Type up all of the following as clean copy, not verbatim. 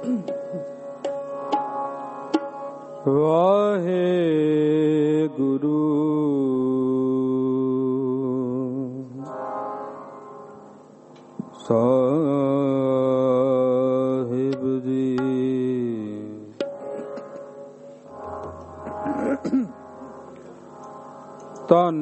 ਵਾਹਿਗੁਰੂ ਸਾਹਿਬ ਜੀ। ਧੰਨ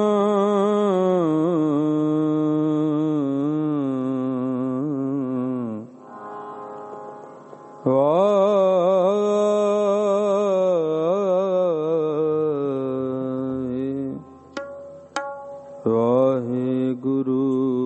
ਵਾਹਿਗੁਰੂ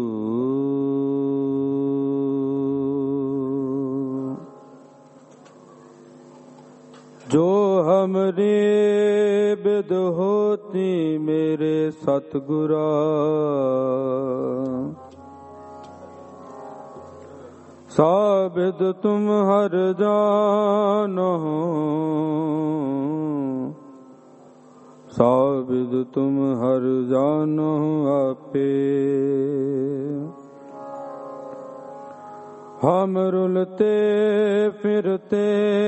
ਜੋ ਹਮਰੇ ਬਿਦ ਹੋਤੀ ਮੇਰੇ ਸਤਿਗੁਰਾ ਸਾਬਿਦ ਤੁਮ ਹਰ ਜਾਨੋ ਸਾਬਿਦ ਤੁਮ ਹਰ ਜਾਨੋ ਆਪੇ ਹਮ ਰੁਲਤੇ ਫਿਰਤੇ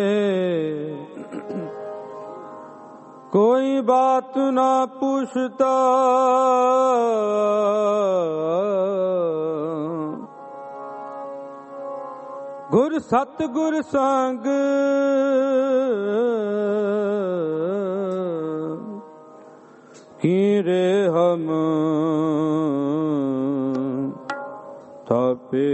ਕੋਈ ਬਾਤ ਨਾ ਪੁੱਛਤਾ ਗੁਰ ਸਤਿਗੁਰ ਸੰਗ ਕੀਰੇ ਹਮ ਥਾਪੇ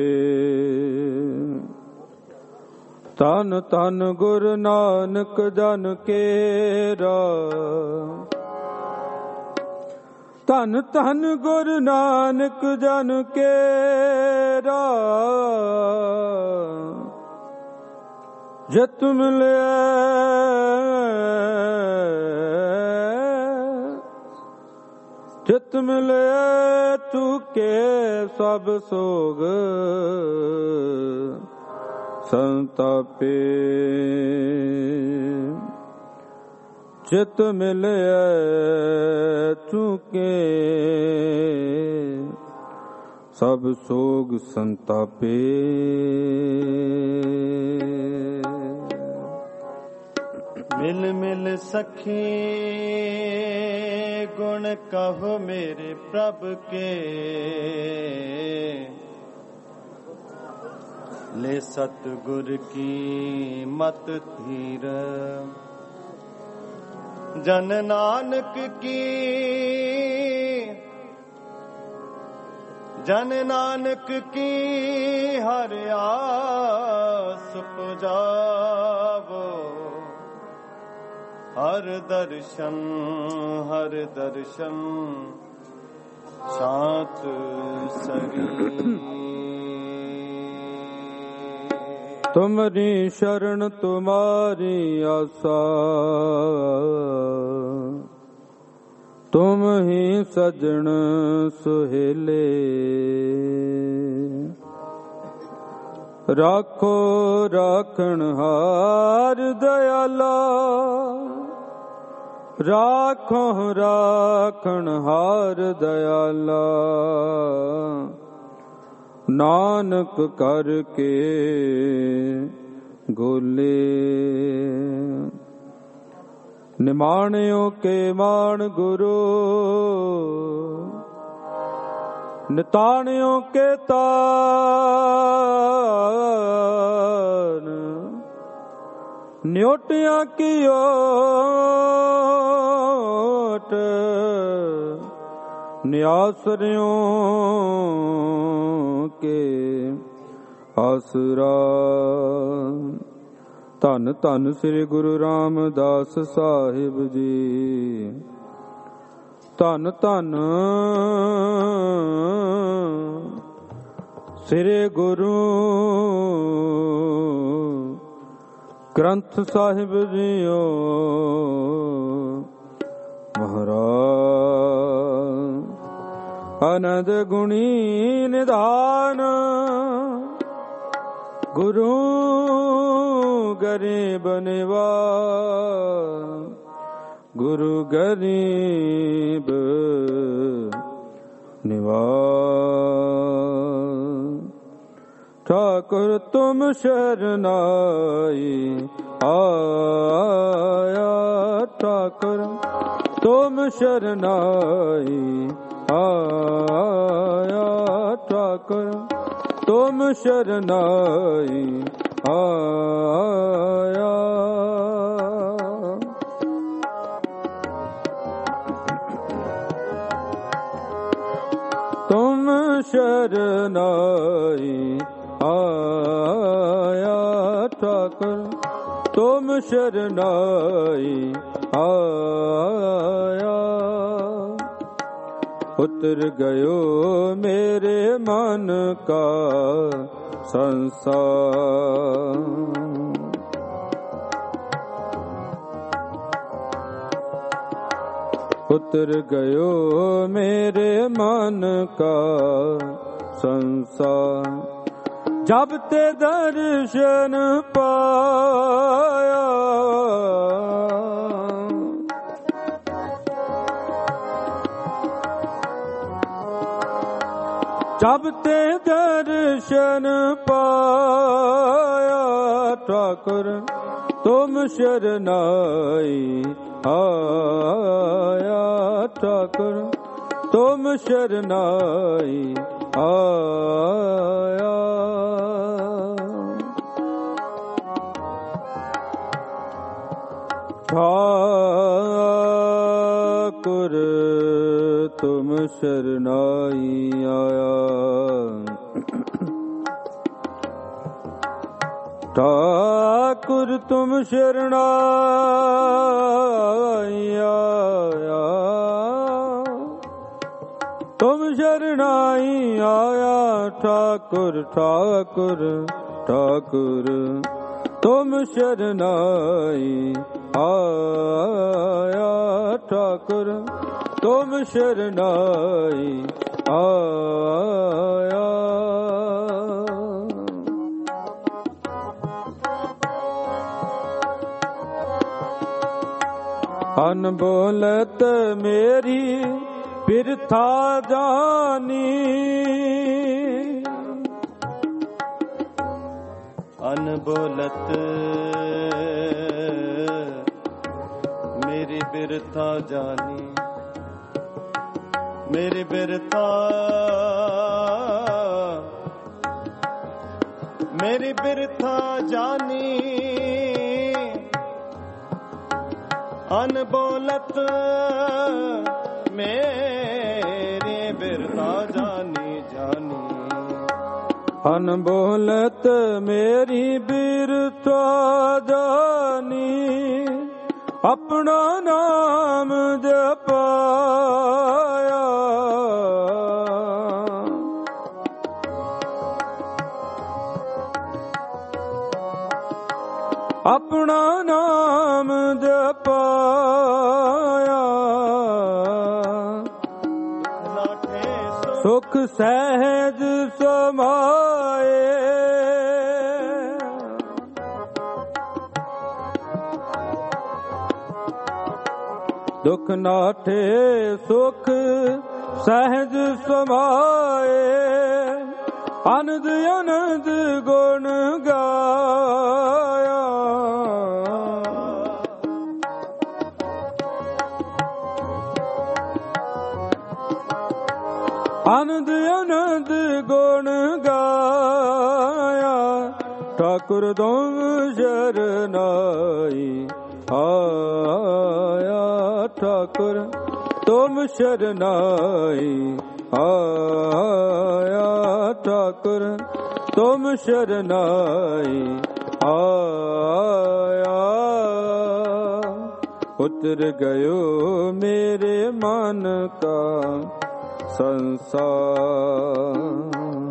ਧੰਨ ਧੰਨ ਗੁਰ ਨਾਨਕ ਜਨ ਕੇਰਾ ਧੰਨ ਧੰਨ ਗੁਰ ਨਾਨਕ ਜਨ ਕੇਰਾ ਜਿਤ ਮਿਲਿਆ ਜਿਤ ਮਿਲਿਆ ਚੁਕੇ ਸਭ ਸੋਗ ਸੰਤਾਪੇ ਚਿਤ ਮਿਲਿਆ ਚੁਕੇ ਸਭ ਸੋਗ ਸੰਤਾਪੇ। ਮਿਲ ਮਿਲ ਸਖੀ ਗੁਣ ਕਹੋ ਮੇਰੇ ਪ੍ਰਭ ਕੇ ਲੈ ਸਤਿਗੁਰ ਕੀ ਮਤ ਧੀਰ ਜਨ ਨਾਨਕ ਕੀ ਜਨ ਨਾਨਕ ਕੀ ਹਰਿ ਆਸ ਪੁਜਾਵੋ ਹਰ ਦਰਸ਼ਨ ਸ਼ਾਂਤ ਸਰੀ। ਤੁਮਰੀ ਸ਼ਰਨ ਤੁਮਾਰੀ ਆਸਾ ਤੁਮ ਹੀ ਸਜਣ ਸੁਹੇਲੇ ਰਾਖੋ ਰਾਖਣ ਹਾਰ ਦਇਆਲਾ ਰਾਖੋ ਰਾਖਣ ਹਾਰ ਦਇਆਲਾ ਨਾਨਕ ਕਰਕੇ ਗੋਲੇ ਨਿਮਾਣਿਓ ਕੇ ਮਾਣ ਗੁਰੂ ਨਿਤਾਣਿਓ ਕੇ ਤਾਨ ਨਿਉਟਿਆਂ ਕੀ ਓਟ ਨਿਆਸਰਿਓ ਕੇ ਆਸਰਾ। ਧੰਨ ਧੰਨ ਸ੍ਰੀ ਗੁਰੂ ਰਾਮਦਾਸ ਸਾਹਿਬ ਜੀ। ਧੰਨ ਧੰਨ ਸ੍ਰੀ ਗੁਰੂ ਗ੍ਰੰਥ ਸਾਹਿਬ ਜੀਓ ਮਹਾਰਾਜ। ਅਨੰਦ ਗੁਣੀ ਨਿਧਾਨ ਗੁਰੂ ਗਰੀਬ ਨਿਵਾਜ ਗੁਰੂ ਗਰੀਬ ਨਿਵਾਜ। ठाकुर तुम शरनाई आया, ठाकुर तुम शरनाई आया, ठाकुर तुम शरनाई आया। तुम शरनाई आया, ठाकुर तुम शरनाई आया। उतर गयो मेरे मन का संसार, उतर गयो मेरे मन का संसार। जब ते दर्शन पाया, जब ते दर्शन पाया, ठाकुर तुम शरनाई आया, ठाकुर तुम शरनाई आया। ठाकुर तुम शरनाई आया, ठाकुर तुम शरनाई आया, तुम शरनाई आया, ठाकुर ठाकुर ठाकुर तुम शरनाई आया, ठाकुर तुम शरनाई आया। अनबोलत मेरी बिरथा जानी, अनबोलत मेरी बिरथा जानी, मेरी बिरथा मेरी बिरथा जानी, अनबोलत मेरी बिरथा जानी जानी। अनबोलत मेरी बिरथा जानी, अपना नाम जपाया, अपना नाम जपाया। सुख सहज समाए, दुख नाठे सुख सहज समाए, आनंद आनंद गुण गाया। आनंद आनंद गुण गाया, ठाकुर तुम शरनाई आया, ठाकुर तुम शरनाई आया, ठाकुर तुम शरनाई आया। उतर गयो मेरे मन का संसार,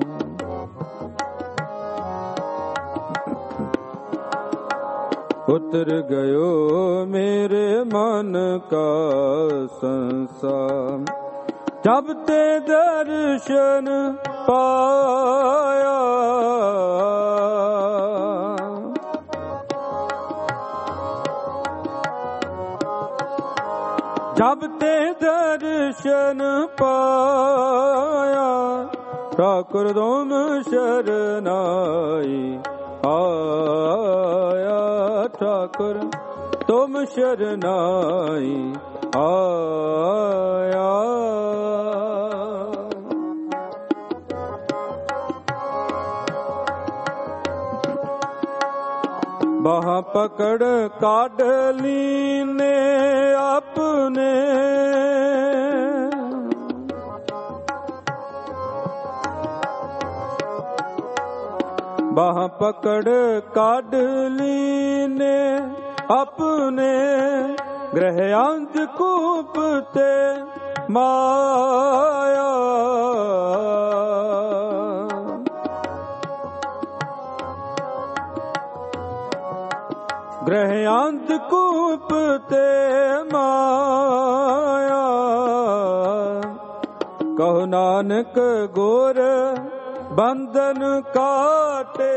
उतर गयो मेरे मन का संसार। जब ते दर्शन पाया, जब ते दर्शन पाया, ਠਾਕੁਰ ਤੁਮ ਸ਼ਰਨਾਈ ਆਇਆ ਠਾਕੁਰ ਤੁਮ ਸ਼ਰਨਾਈ ਆਇਆ ਬਾਹਾਂ ਪਕੜ ਕੱਢ ਲੀਨੇ ਆਪਣੇ ਬਾਹਾਂ ਪਕੜ ਕੱਢ ਲੀਨੇ ਆਪਣੇ ਗ੍ਰਹਿ ਅੰਤ ਕੂਪ ਤੇ ਮਾਇਆ ਗ੍ਰਹਿ ਅੰਤ ਕੂਪ ਤੇ ਮਾਇਆ ਕਹੋ ਨਾਨਕ ਗੁਰ ਬੰਧਨ ਕਾਟੇ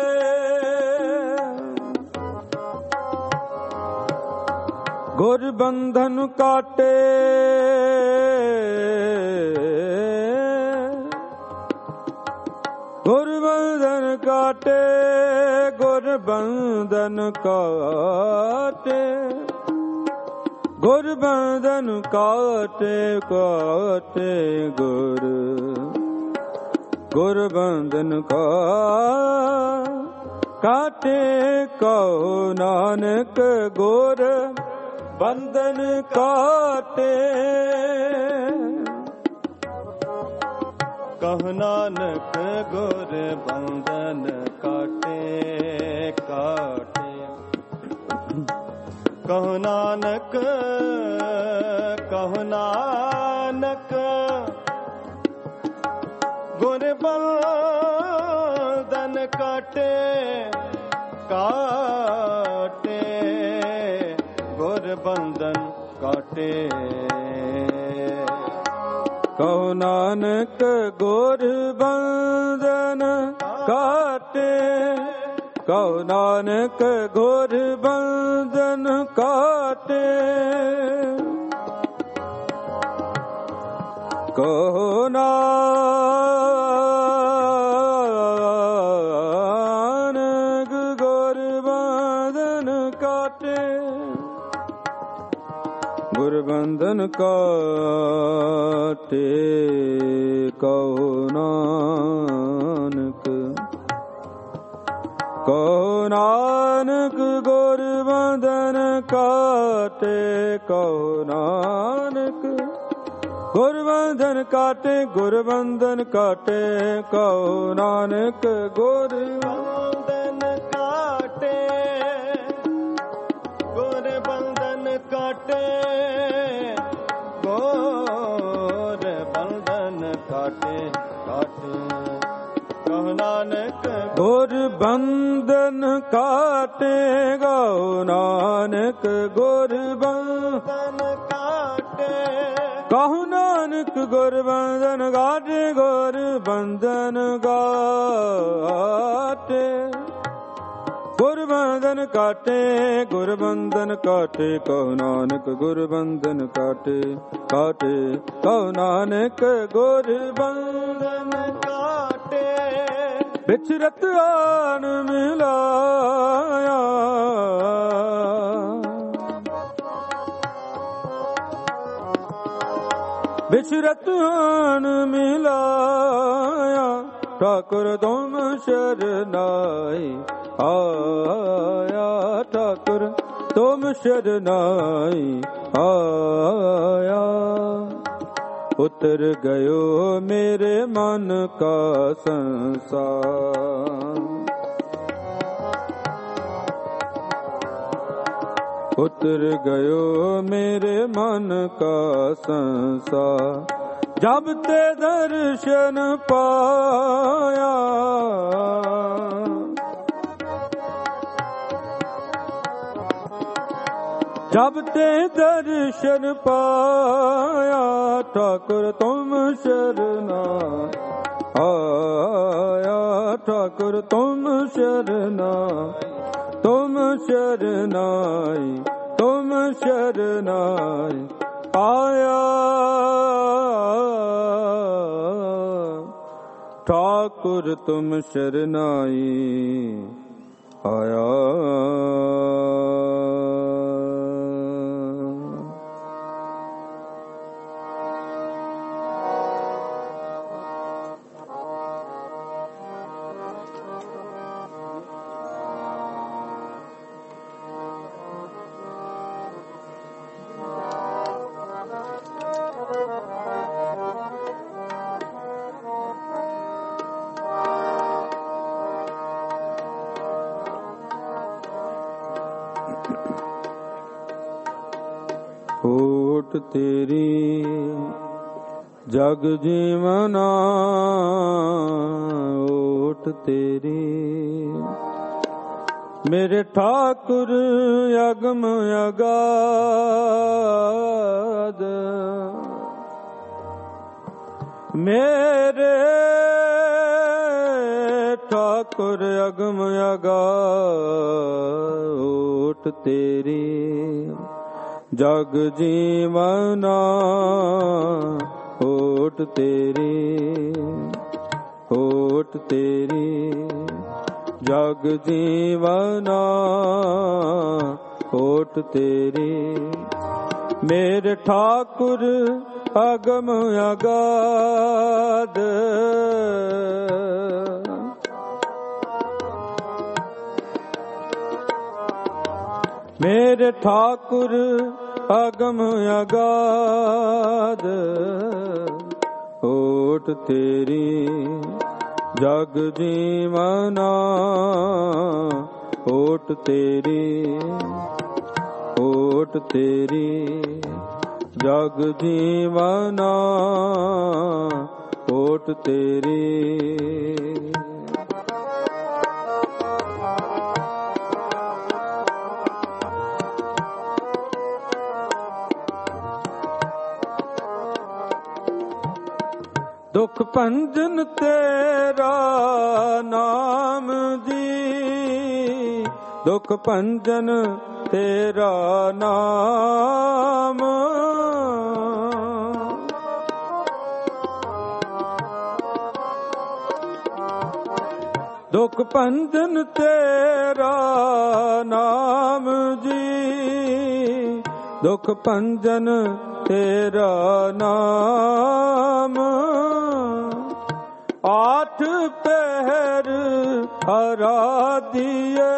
ਗੁਰ ਬੰਧਨ ਕਾਟੇ ਗੁਰ ਬੰਧਨ ਕਾਟੇ ਗੁਰ ਬੰਧਨ ਕਾਟੇ ਗੁਰ ਬੰਧਨ ਕਾਟੇ ਕਾਟੇ ਗੁਰ ਬੰਧਨ ਕਾਟੇ ਕਹੋ ਨਾਨਕ ਗੁਰ ਬੰਧਨ ਕਾਟੇ ਕਹੁ ਨਾਨਕ ਗੁਰ ਬੰਧਨ ਕਾਟੇ ਕਾਟੇ ਕਹੁ ਨਾਨਕ ਗੁਰ ਬੰਧਨ ਕਾਟੇ ਕਾਟੇ ਗੁਰ ਬੰਧਨ ਕਾਟੇ ਕਹੋ ਨਾਨਕ ਗੁਰ ਬੰਧਨ ਕਾਟੇ ਕਹੋ ਨਾਨਕ ਗੁਰ ਬੰਧਨ ਕਾਟੇ ਕਹੋ ਨਾਨਕ ਗੁਰ ਬੰਧਨ ਕਾਟੇ ਗੁਰ ਬੰਧਨ ਕਾਟੇ ਕਹੋ ਨਾਨਕ ਗੁਰ ਬੰਧਨ ਕਾਟੇ ਕਹੋ ਨਾਨਕ ਗੁਰ ਬੰਧਨ ਕਾਟੇ ਗੁਰ ਬੰਧਨ ਕਾਟੇ ਕਹੋ ਨਾਨਕ ਗੁਰ ਬੰਧਨ ਕਾਟੇ ਗੁਰ ਬੰਧਨ ਕਾਟੇ ਗੁਰ ਬੰਧਨ ਕਾਟੇ ਕਾਟੇ ਕਹੋ ਨਾਨਕ ਗੁਰ ਬੰਧਨ ਕਾਟੇ ਕਹੋ ਨਾਨਕ ਗੁਰ ਬੰਧਨ ਕਾਟੇ ਕਹੋ ਨਾਨਕ ਗੁਰ ਬੰਧਨ ਕਾਟੇ ਗੁਰ ਬੰਧਨ ਕਾਟੇ ਗੁਰ ਬੰਧਨ ਕਾਟੇ ਗੁਰ ਬੰਧਨ ਕਾਟੇ ਕਹੋ ਨਾਨਕ ਗੁਰ ਬੰਧਨ ਕਾਟੇ ਕਾਟੇ ਕਹੋ ਨਾਨਕ ਗੁਰ ਬੰਧਨ ਕਾਟੇ ਵਿਚਰਤ ਆਨ ਮਿਲਾਇਆ ਵਿਚਰਤ ਆਨ ਮਿਲਾਇਆ ਠਾਕੁਰ ਤੁਮ ਸ਼ਰਨਾਈ ਆਇਆ ਠਾਕੁਰ ਤੁਮ ਸ਼ਰਨਾਈ ਆਇਆ ਉਤਰ ਗਇਓ ਮੇਰੇ ਮਨ ਕਾ ਸੰਸਾਰ ਉਤਰ ਗਇਓ ਮੇਰੇ ਮਨ ਕਾ ਸੰਸਾਰ ਜਬ ਤੇ ਦਰਸ਼ਨ ਪਾਇਆ ਜਬ ਤੇ ਦਰਸ਼ਨ ਪਾਇਆ ਠਾਕੁਰ ਤੁਮ ਸ਼ਰਨਾ ਆਇਆ ਠਾਕੁਰ ਤੁਮ ਸ਼ਰਨਾ ਤੁਮ ਸ਼ਰਨਾਈ ਤੁਮ ਸ਼ਰਨਾਈ ਆਇਆ ठाकुर तुम शरनाई आया। ਓਟ ਤੇਰੀ ਜਗ ਜੀਵਨਾ ਓਟ ਤੇਰੀ ਮੇਰੇ ਠਾਕੁਰ ਅਗਮ ਅਗਾਧ ਮੇਰੇ ਠਾਕੁਰ ਅਗਮ ਅਗਾਧ ਓਟ ਤੇਰੀ ਜਗ ਜੀਵਨਾ ਓਟ ਤੇਰੀ ਓਟ ਤੇਰੀ ਜਗ ਜੀਵਨਾ ਓਟ ਤੇਰੀ ਮੇਰੇ ਠਾਕੁਰ ਅਗਮ ਅਗਾਧ ਮੇਰੇ ਠਾਕੁਰ ਅਗਮ ਅਗਾਧ ਓਟ ਤੇਰੀ ਜਗ ਜੀਵਨਾ ਓਟ ਤੇਰੀ ਓਟ ਤੇਰੀ ਜਗ ਜੀਵਨਾ ਓਟ ਤੇਰੀ ਦੁਖ ਭੰਜਨ ਤੇਰਾ ਨਾਮ ਜੀ ਦੁਖ ਭੰਜਨ ਤੇਰਾ ਨਾਮ ਦੁਖ ਭੰਜਨ ਤੇਰਾ ਨਾਮ ਜੀ ਦੁਖ ਭੰਜਨ ਤੇਰਾ ਨਾਮ ਆਠ ਪਹਿਰ ਅਰਾਧੀਏ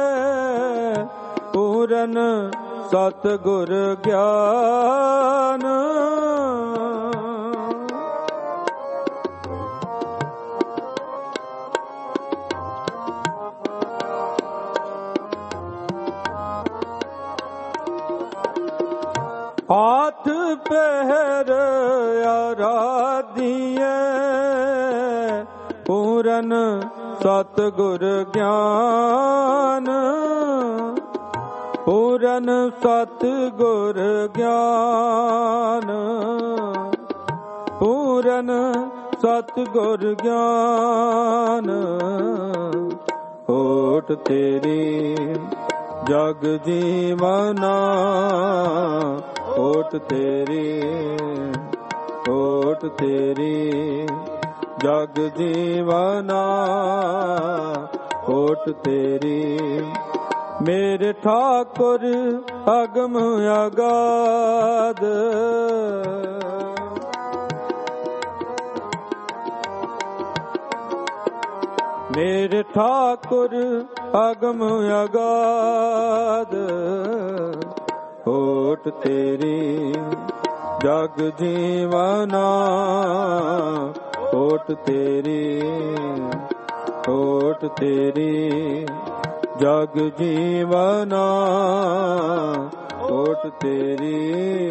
ਪੂਰਨ ਸਤਿਗੁਰ ਗਿਆਨ ਆਠ ਪਹਿਰ ਅਰਾਧੀਏ ਪੂਰਨ ਸਤਿਗੁਰ ਗਿਆਨ ਪੂਰਨ ਸਤਿਗੁਰ ਗਿਆਨ ਪੂਰਨ ਸਤਿਗੁਰ ਗਿਆਨ ਓਟ ਤੇਰੀ ਜਗ ਜੀਵਨਾ ਓਟ ਤੇਰੀ ਓਟ ਤੇਰੀ ਜਗ ਜੀਵਨਾ ਓਟ ਤੇਰੀ ਮੇਰੇ ਠਾਕੁਰ ਅਗਮ ਅਗਾਧ ਮੇਰੇ ਠਾਕੁਰ ਅਗਮ ਅਗਾਧ ਓਟ ਤੇਰੀ ਜਗ ਜੀਵਨਾ ਓਟ ਤੇਰੀ ਓਟ ਤੇਰੀ ਜਗ ਜੀਵਨਾ ਓਟ ਤੇਰੀ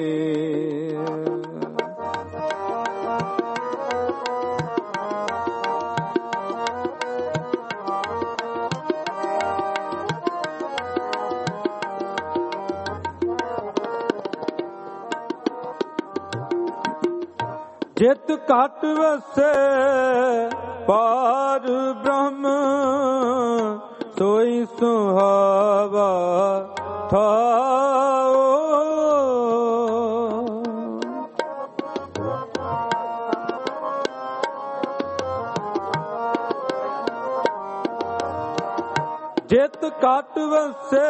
ਜਿਤ ਘਟ ਵਸੈ ਪਾਰ ਬ੍ਰਹਮ ਸੋਈ ਸੁਹਾਵਾ ਥਾਓ ਜਿਤ ਘਟ ਵਸੇ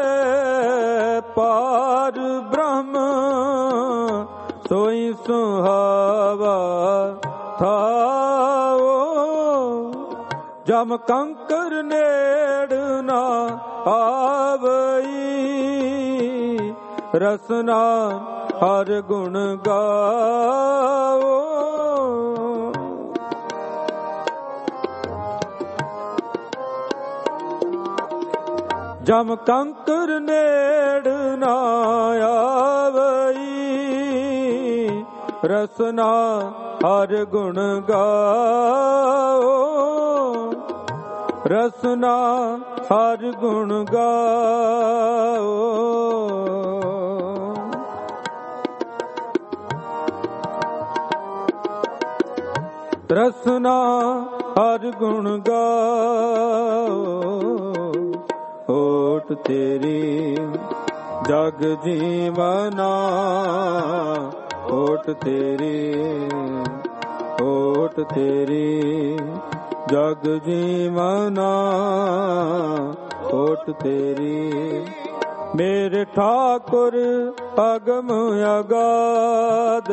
ਪਾਰ ਬ੍ਰਹਮ ਸੋਈ ਸੁਹਾਵਾ ਥਾਓ। ਜਮ ਕੰਕਰ ਨੇੜ ਨਾ ਆਵਈ ਰਸਨਾ ਹਰ ਗੁਣ ਗਾਓ। ਜਮ ਕੰਕਰ ਨੇੜ ਨਾ ਆਵਈ ਰਸਨਾ ਹਰ ਗੁਣ ਗਾਓ। ਰਸਨਾ ਹਰ ਗੁਣ ਗਾਓ। ਰਸਨਾ ਹਰ ਗੁਣ ਗਾਓ। ਓਟ ਤੇਰੀ ਜਗ ਜੀਵਨਾ ਓਟ ਤੇਰੀ ਓਟ ਤੇਰੀ ਜਗ ਜੀਵਨਾ ਓਟ ਤੇਰੀ। ਮੇਰੇ ਠਾਕੁਰ ਅਗਮ ਅਗਾਧ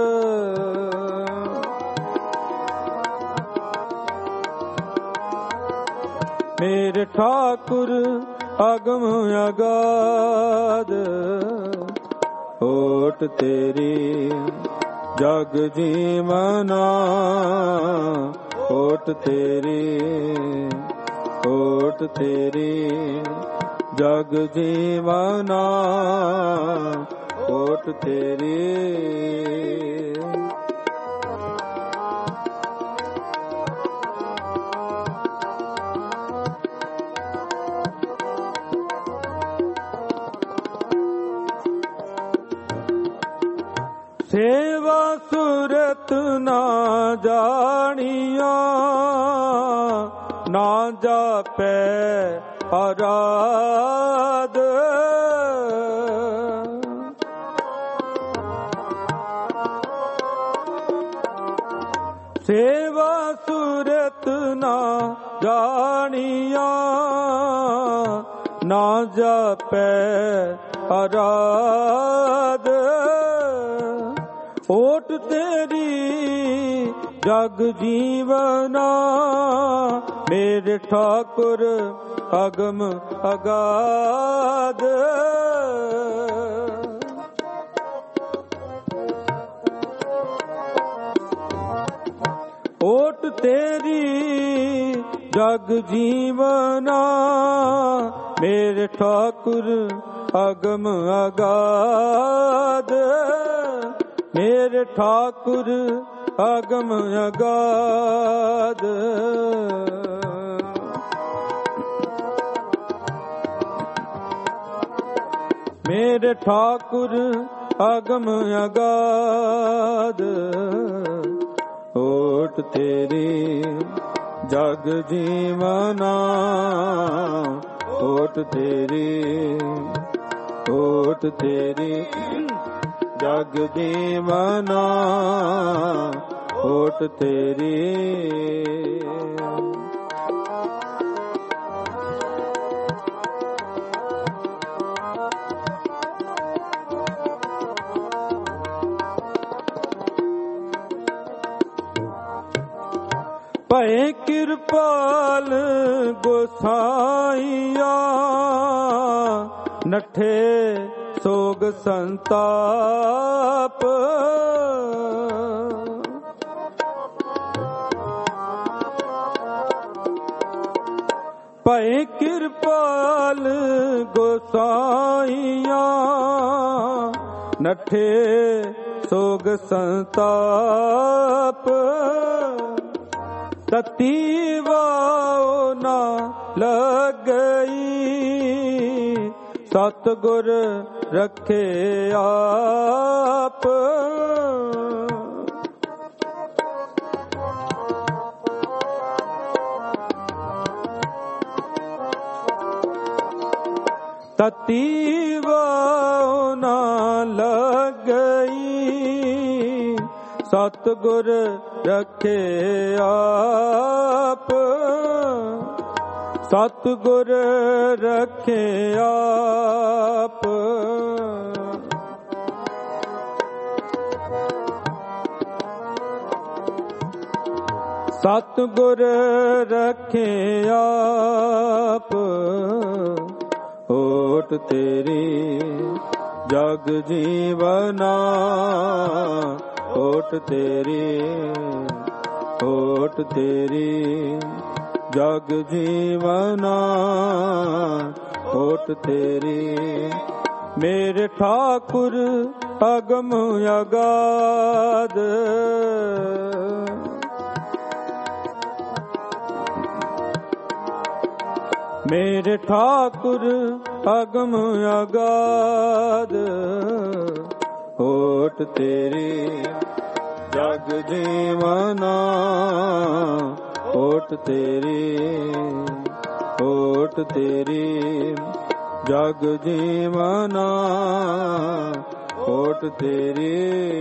ਮੇਰੇ ਠਾਕੁਰ ਅਗਮ ਅਗਾਧ ਓਟ ਤੇਰੀ ਜਗ ਜੀਵਨਾ ਓਟ ਤੇਰੀ ਓਟ ਤੇਰੀ ਜਗ ਜੀਵਨਾ ਓਟ ਤੇਰੀ। ਸੇਵਾ ਸੁਰਤ ਨਾ ਜਾਣੀਆ ਨਾ ਜਾਪੈ ਅਰਾਧ। ਸੇਵਾ ਸੁਰਤ ਨਾ ਜਾਣੀਆ ਨਾ ਜਾਪੈ ਅਰਾਧ। ਓਟ ਤੇਰੀ ਜਗ ਜੀਵਨਾ ਮੇਰੇ ਠਾਕੁਰ ਅਗਮ ਅਗਾਧ। ਓਟ ਤੇਰੀ ਜਗ ਜੀਵਨਾ ਮੇਰੇ ਠਾਕੁਰ ਅਗਮ ਅਗਾਧ। ਮੇਰੇ ਠਾਕੁਰ ਅਗਮ ਅਗਾਧ। ਮੇਰੇ ਠਾਕੁਰ ਅਗਮ ਅਗਾਧ। ਓਟ ਤੇਰੀ ਜਗ ਜੀਵਨਾ ਓਟ ਤੇਰੀ ਓਟ ਤੇਰੀ ਜਗ ਜੀਵਨਾ ਓਟ ਤੇਰੀ। ਭਏ ਕਿਰਪਾਲ ਗੋਸਾਈਆ ਨਠੇ ਸੋਗ ਸੰਤਾਪ। ਭਏ ਕਿਰਪਾਲ ਗੋਸਾਈਆ ਨਠੇ ਸੋਗ ਸੰਤਾਪ। ਤਤੀ ਵਾਉ ਨਾ ਲੱਗਈ ਸਤਿਗੁਰ ਰੱਖੇ ਆਪ। ਤਤੀ ਵਾਉ ਨਾ ਲੱਗਈ ਸਤਿਗੁਰ ਰੱਖੇ ਆਪ। ਸਤਿਗੁਰ ਰੱਖੇ ਆਪ, ਸਤਿਗੁਰ ਰੱਖੇ ਆਪ, ਓਟ ਤੇਰੀ ਜਗ ਜੀਵਨਾ, ਓਟ ਤੇਰੀ, ਓਟ ਤੇਰੀ ਜਗ ਜੀਵਨਾ, ਓਟ ਤੇਰੀ। ਮੇਰੇ ਠਾਕੁਰ ਅਗਮ ਅਗਾਧ, ਮੇਰੇ ਠਾਕੁਰ ਅਗਮ ਅਗਾਧ, ਓਟ ਤੇਰੀ ਜਗ ਜੀਵਨਾ, ਓਟ ਤੇਰੀ, ਓਟ ਤੇਰੀ ਜਗ ਜੀਵਨਾ, ਓਟ ਤੇਰੀ।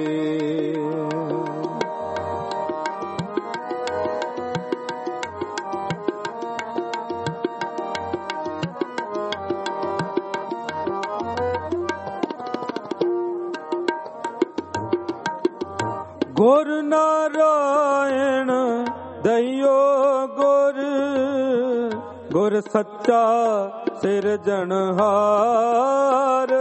ਗੁਰ ਨਾਰਾਇਣ ਦਇਓ ਗੁਰ, ਗੁਰ ਸੱਚਾ ਸਿਰਜਣਹਾਰ,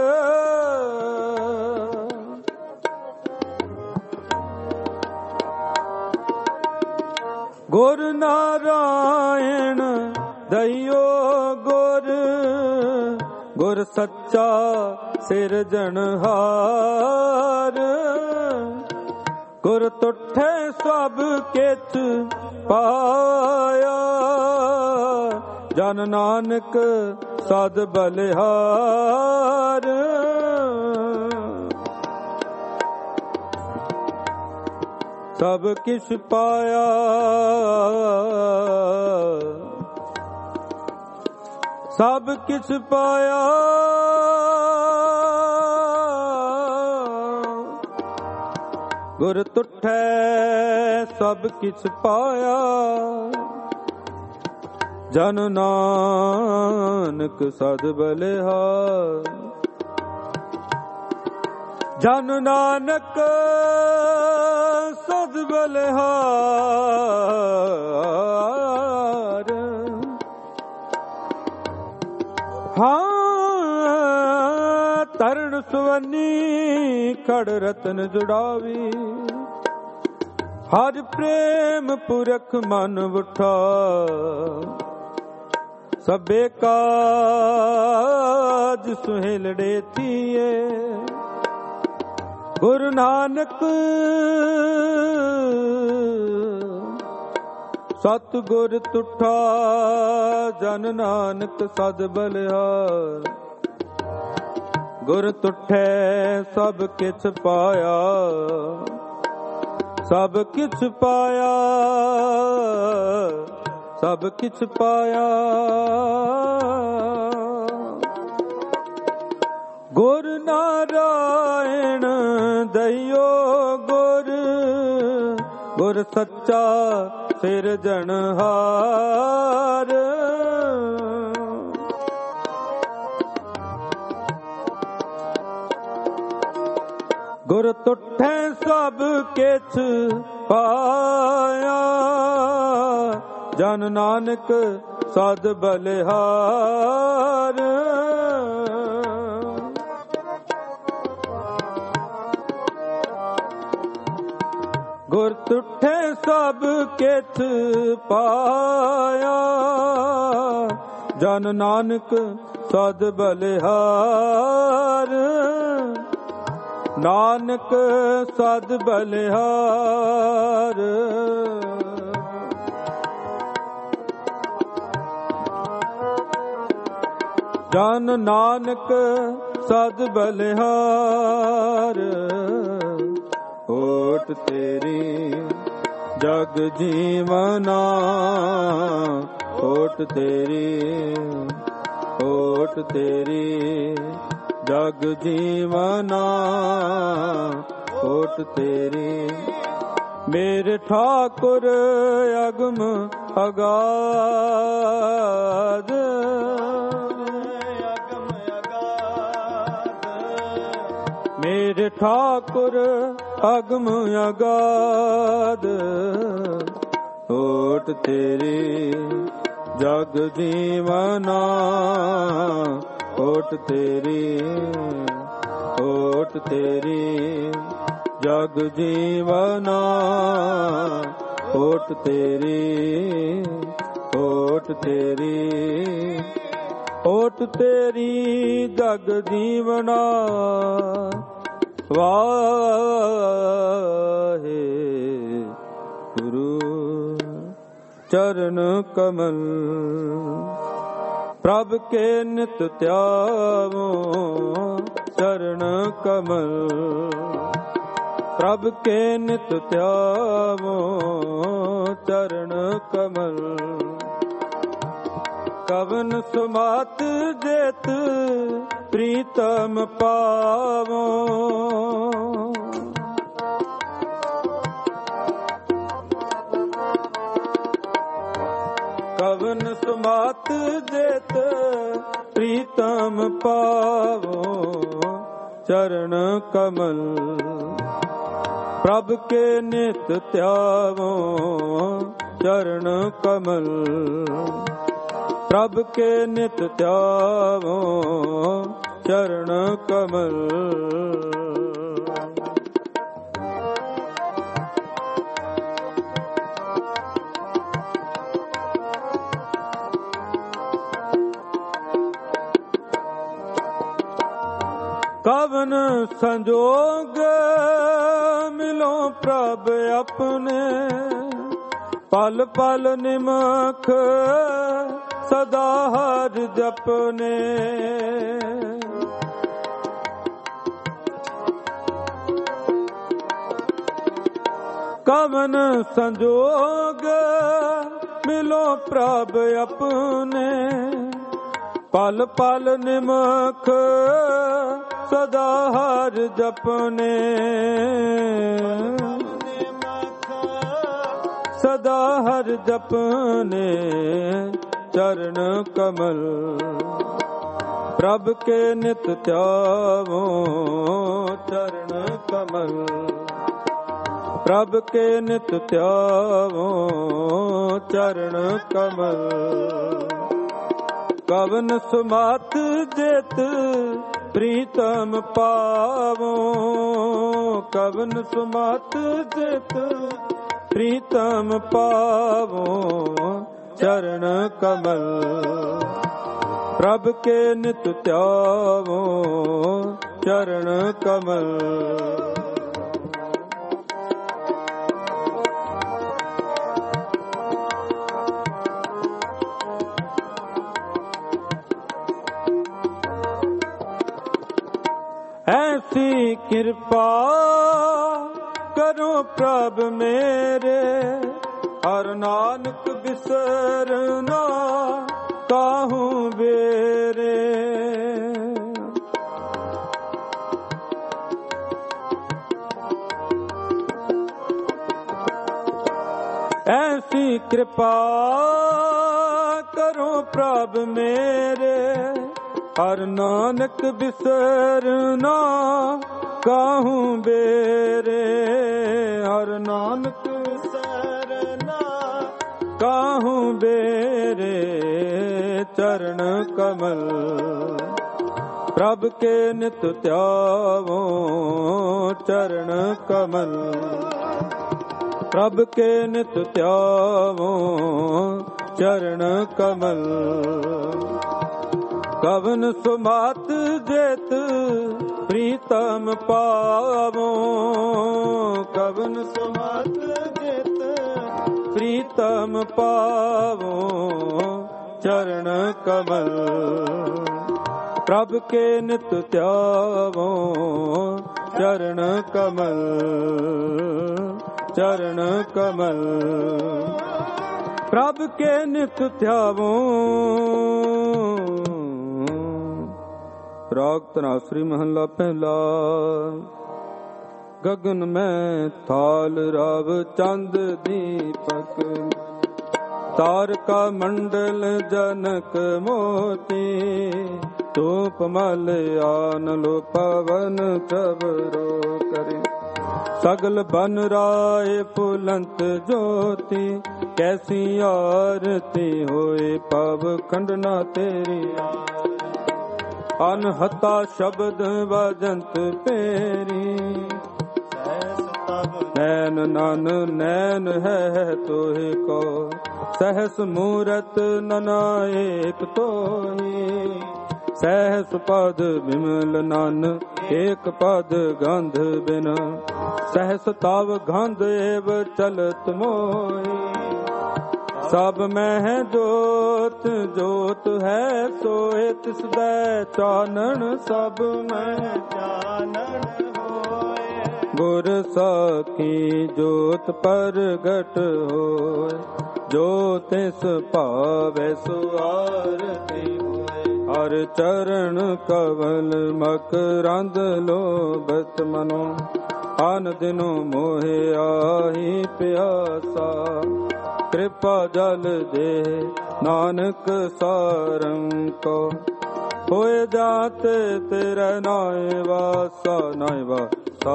ਗੁਰ ਨਾਰਾਇਣ ਦਇਓ ਗੁਰ, ਗੁਰ ਸੱਚਾ ਸਿਰਜਣਹਾਰ, ਗੁਰ ਤੁਠੇ ਸਭ ਕਿਛ ਪਾਇਆ, ਜਨ ਨਾਨਕ ਸਦ ਬਲਿਹਾਰ, ਸਭ ਕਿਛ ਪਾਇਆ, ਸਭ ਕਿਛ ਪਾਇਆ, ਗੁਰ ਤੁਠੈ ਸਭ ਕਿਛ ਪਾਇਆ, ਜਨ ਨਾਨਕ ਸਦ ਬਲਿਹਾਰ, ਜਨ ਨਾਨਕ ਸਦ ਬਲਿਹਾਰ। ਹਾਂ ਤਰਨ ਸੁਵਨੀ ਖੜ ਰਤਨ ਜੁੜਾਵੀ, ਹਰਿ ਪ੍ਰੇਮ ਪੁਰਖ ਮਨ ਉਠਾ, ਸਭੇ ਕਾਜ ਸੁਹੇਲੜੇ ਥੀਏ, ਗੁਰੂ ਨਾਨਕ ਸਤਿਗੁਰ ਤੁਠਾ, ਜਨ ਨਾਨਕ ਸਦ ਬਲਿਹਾਰ, ਗੁਰ ਤੁਠੈ ਸਭ ਕਿਛ ਪਾਇਆ, ਸਭ ਕਿਛ ਪਾਇਆ, ਸਭ ਕਿਛ ਪਾਇਆ, ਗੁਰ ਨਾਰਾਇਣ ਦਇਓ ਗੁਰ, ਗੁਰ ਸੱਚਾ ਸਿਰਜਣਹਾਰ, ਗੁਰ ਤੁਠੈ ਸਭ ਕਿਛ ਪਾਇਆ, ਜਨ ਨਾਨਕ ਸਦ ਬਲਿਹਾਰ, ਗੁਰ ਤੁਠੈ ਸਭ ਕਿਛ ਪਾਇਆ, ਜਨ ਨਾਨਕ ਸਦ ਬਲਿਹਾਰ, ਨਾਨਕ ਸਦ ਬਲਿਹਾਰ। ਜਨ ਨਾਨਕ ਸਦ ਬਲਿਹਾਰ, ਓਟ ਤੇਰੀ ਜਗ ਜੀਵਨਾ, ਓਟ ਤੇਰੀ, ਓਟ ਤੇਰੀ ਜਗ ਜੀਵਨਾ, ਓਟ ਤੇਰੀ। ਮੇਰੇ ਠਾਕੁਰ ਅਗਮ ਅਗਾਧ, ਤੇਰੇ ਠਾਕੁਰ ਅਗਮ ਅਗਾਧ, ਓਟ ਤੇਰੀ ਜਗ ਜੀਵਨਾ, ਓਟ ਤੇਰੀ, ਓਟ ਤੇਰੀ ਜਗ ਜੀਵਨਾ, ਓਟ ਤੇਰੀ, ਓਟ ਤੇਰੀ, ਓਟ ਤੇਰੀ ਜਗ ਜੀਵਨਾ। ਵਾਹਿਗੁਰੂ ਚਰਨ ਕਮਲ, ਪ੍ਰਭ ਕੇ ਨਿਤ ਧਿਆਵੋ ਚਰਨ ਕਮਲ, ਪ੍ਰਭ ਕੇ ਨਿਤ ਧਿਆਵੋ ਚਰਨ ਕਮਲ। ਕਵਨ ਸੁਮਾਤ ਜੇਤ ਪ੍ਰੀਤਮ ਪਾਵੋ, ਕਵਨ ਸੁਮਾਤ ਜੇਤ ਪ੍ਰੀਤਮ ਪਾਵੋ ਚਰਨ ਕਮਲ, ਪ੍ਰਭ ਕੇ ਨਿਤ ਧਿਆਵੋ ਚਰਨ ਕਮਲ, ਪ੍ਰਭ ਕੇ ਨਿਤ ਧਿਆਵੋ ਚਰਨ ਕਮਲ। ਕਵਨ ਸੰਜੋਗ ਮਿਲੋ ਪ੍ਰਭ ਆਪਣੇ, ਪਲ ਪਲ ਨਿਮਖ ਸਦਾ ਹਰ ਜਪਨੇ। ਕਵਨ ਸੰਜੋਗ ਮਿਲੋ ਪ੍ਰਭ ਆਪਣੇ, ਪਲ ਪਲ ਨਿਮਖ ਸਦਾ ਹਰ ਜਪਨੇ। ਸਦਾ ਹਰ ਜਪਨੇ ਚਰਨ ਕਮਲ, ਪ੍ਰਭ ਕੇ ਨਿਤ ਧਿਆਵੋ ਚਰਨ ਕਮਲ, ਪ੍ਰਭ ਕੇ ਨਿਤ ਧਿਆਵੋ ਚਰਨ ਕਮਲ। ਕਵਨ ਸੁਮਾਤ ਜੇਤ ਪ੍ਰੀਤਮ ਪਾਵੋ, ਕਵਨ ਸੁਮਾਤ ਜੇਤ ਪ੍ਰੀਤਮ ਪਾਵੋ ਚਰਨ ਕਮਲ, ਪ੍ਰਭ ਕੇ ਨਿਤ ਧਿਆਵੋ ਚਰਨ ਕਮਲ। ऐसी कृपा करो प्रभ मेरे, हर नानक बिसरना काहू बेरे। ऐसी कृपा करो प्रभ मेरे, हर नानक बिसरना काहू बेरे। हर नानक बिसरना काहू बेरे चरण कमल, प्रभ के नित ध्यावो चरण कमल, प्रभ के नित ध्यावो चरण कमल। कवन सुमात जेत प्रीतम पावो, कवन सुमात जेत प्रीतम पावो चरण कमल, प्रभ के नित ध्यावो चरण कमल, चरण कमल, प्रभ के नित ध्यावो। राग धनासरी महला पहला। गगन में थाल राव चंद दीपक, ਤਾਰਕਾ ਮੰਡਲ ਜਨਕ ਮੋਤੀ, ਧੂਪ ਮਲ ਆਨ ਲੋ ਪਵਨ ਚਬਰੋ ਕਰੇ। ਸਗਲ ਬਨ ਰਾਏ ਫੁਲੰਤ ਜੋਤੀ, ਕੈਸੀ ਆਰਤੀ ਹੋਏ ਪਵ ਖੰਡਨਾ ਤੇਰੀ। ਅਨਹਤਾ ਸ਼ਬਦ ਵਜੰਤ ਪੇਰੀ, ਨੈਨ ਨਨ ਨੈਨ ਹੈ ਤੋਹਿ ਕੋ। ਸਹਸ ਮੂਰਤ ਨਨਾਇਕ ਤੋਹੀ, ਸਹਸ ਪਦ ਬਿਮਲ ਨਨ ਏਕ ਪਦ ਗੰਧ ਬਿਨ। ਸਹਸ ਤਵ ਗੰਧ ਏਵ ਚਲਤ ਮੋਹੀ, ਸਭ ਮਹਿ ਜੋਤ ਜੋਤ ਹੈ ਸੋਏ। ਤਿਸ ਦੈ ਚਾਨਣ ਸਭ ਮਹਿ ਚਾਨਣ ਹੋਏ। ਗੁਰ ਸਾਖੀ ਜੋਤ ਪ੍ਰਗਟ ਹੋਏ, ਜੋ ਤਿਸ ਭਾਵੈ ਸੋ ਆਰਤੀ ਹੋਏ। ਹਰ ਚਰਨ ਕਵਲ ਮਕਰੰਦ ਲੋਭਤ ਮਨੋ, ਅਨ ਦਿਨੋ ਮੋਹਿ ਆਹੀ ਪਿਆਸਾ। ਕਿਰਪਾ ਜਲ ਦੇ ਨਾਨਕ ਸਾਰੰ ਕੋ, ਹੋਏ ਜਾਤ ਤੇਰੇ ਨਾਇ ਵਾਸਾ ਨਾਇ ਵਾਸਾ।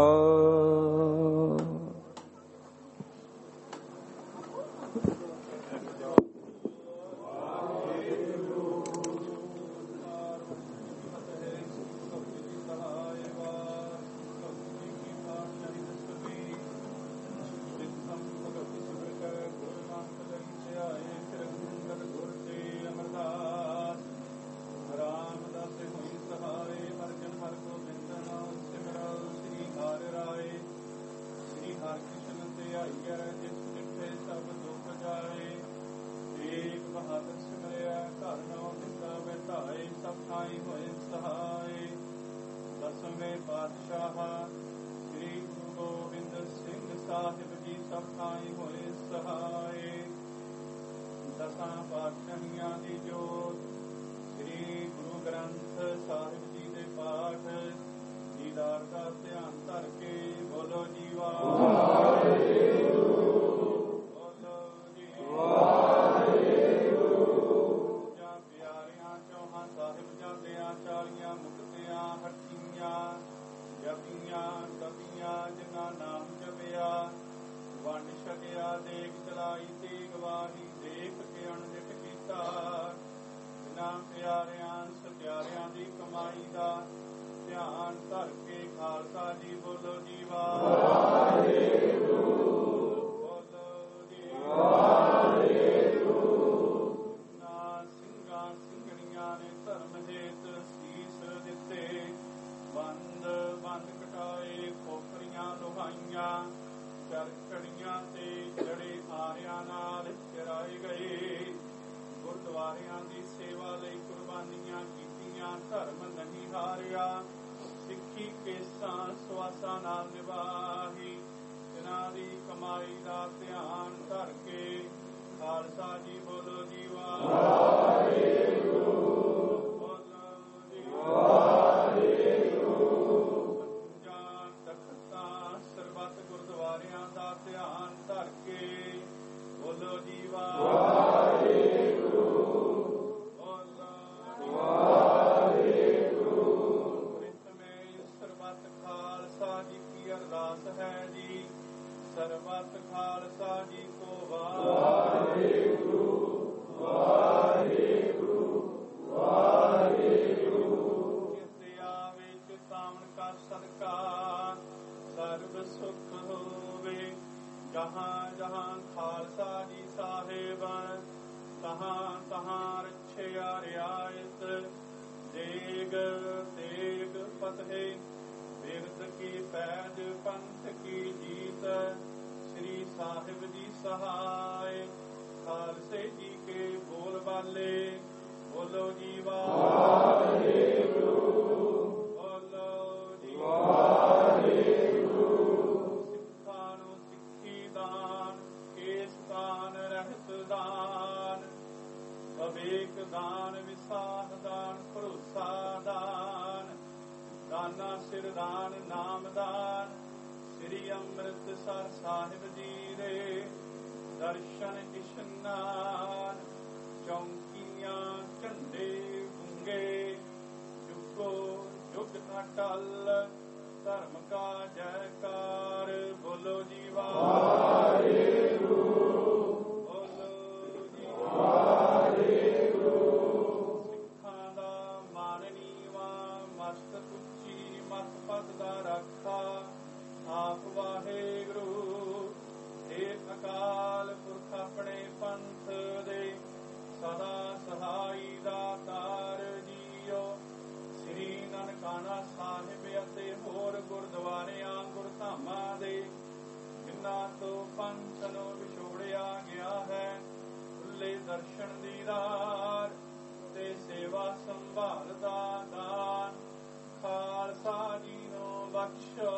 ਦਰਸ਼ਨ ਇਸ਼ਨਾਨ ਚੌਂਕੀਆਂ ਝੰਡੇ ਗੁੰਗੇ ਜੁਗੋ ਜੁਗ ਨਾ ਟਲ ਧਰਮ ਕਾ ਜੈਕਾਰ ਬੋਲੋ ਜੀ ਵਾਹਿਗੁਰੂ ਬੋਲੋ ਜੀ ਵਾਹਿਗੁਰੂ। ਸਿੱਖਾਂ ਦਾ ਮਾਨ ਨੀਵਾ ਮਸਤਕ ਉੱਚੀ ਮਤ ਪਦ ਦਾ ਰਾਖਾ ਆਪ ਵਾਹਿਗੁਰੂ। ਏਕ ਅਕਾਲ ਪੁਰਖ ਆਪਣੇ ਪੰਥ ਦੇ ਸਦਾ ਸਹਾਈ ਦਾਤਾਰ ਜੀਓ। ਸ੍ਰੀ ਨਨਕਾਣਾ ਸਾਹਿਬ ਅਤੇ ਹੋਰ ਗੁਰਦੁਆਰਿਆਂ ਗੁਰਧਾਮਾਂ ਦੇ ਜਿਨ੍ਹਾਂ ਤੋਂ ਪੰਥ ਨੂੰ ਵਿਛੋੜਿਆ ਗਿਆ ਹੈ ਖੁੱਲੇ ਦਰਸ਼ਨ ਦੀਦਾਰ ਤੇ ਸੇਵਾ ਸੰਭਾਲ ਦਾ ਦਾਨ ਖਾਲਸਾ ਜੀ ਨੂੰ ਬਖਸ਼ੋ।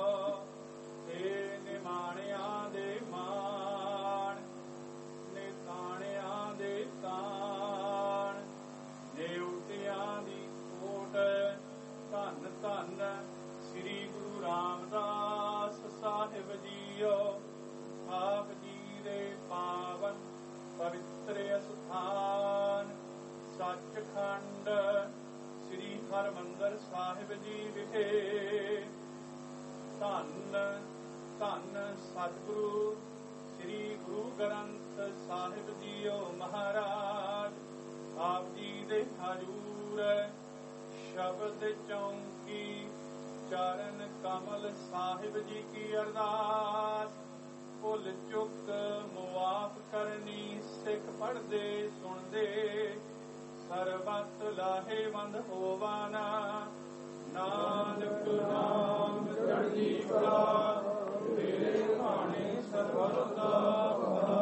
ਤੇ ਨਿਮਾਣਿਆਂ ਦੇ ਮਾਣ ਨਿਤਾਣਿਆਂ ਦੇ ਤਾਣ ਨੇਉਟਿਆਂ ਦੀ ਕੋਟ ਧੰਨ ਧੰਨ ਸ੍ਰੀ ਗੁਰੂ ਰਾਮਦਾਸ ਸਾਹਿਬ ਜੀਓ। ਆਪ ਜੀ ਦੇ ਪਾਵਨ ਪਵਿੱਤਰ ਅਸਥਾਨ ਸੱਚਖੰਡ ਸ੍ਰੀ ਹਰਿਮੰਦਰ ਸਾਹਿਬ ਜੀ ਵਿਖੇ ਧੰਨ ਧੰਨ ਸਤਿਗੁਰੂ ਸ੍ਰੀ ਗੁਰੂ ਗ੍ਰੰਥ ਸਾਹਿਬ ਜੀਓ ਮਹਾਰਾਜ ਆਪ ਜੀ ਦੇ ਹਜ਼ੂਰ ਸ਼ਬਦ ਚੌਂਕੀ ਚਰਨ ਕਮਲ ਸਾਹਿਬ ਜੀ ਕੀ ਅਰਦਾਸ ਭੁੱਲ ਚੁੱਕ ਮੁਆਫ ਕਰਨੀ ਸਿੱਖ ਪੜ੍ਹਦੇ ਸੁਣਦੇ ਸਰਬਤ ਲਾਹੇਵੰਦ ਹੋਵਾਨਾ ਨਾਨਕ ਨਾਮ ਚੜ੍ਹਦੀ ਕਲਾ ਮੇਰੇ ਭਾਣੇ ਸਰਬਤ ਦਾ ਭਲਾ।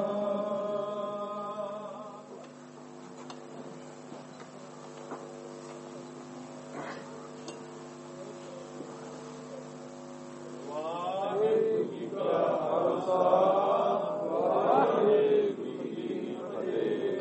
ਵਾਹਿਗੁਰੂ ਜੀ ਕਾ ਖਾਲਸਾ ਵਾਹਿਗੁਰੂ ਜੀ ਕੀ ਫਤਿਹ।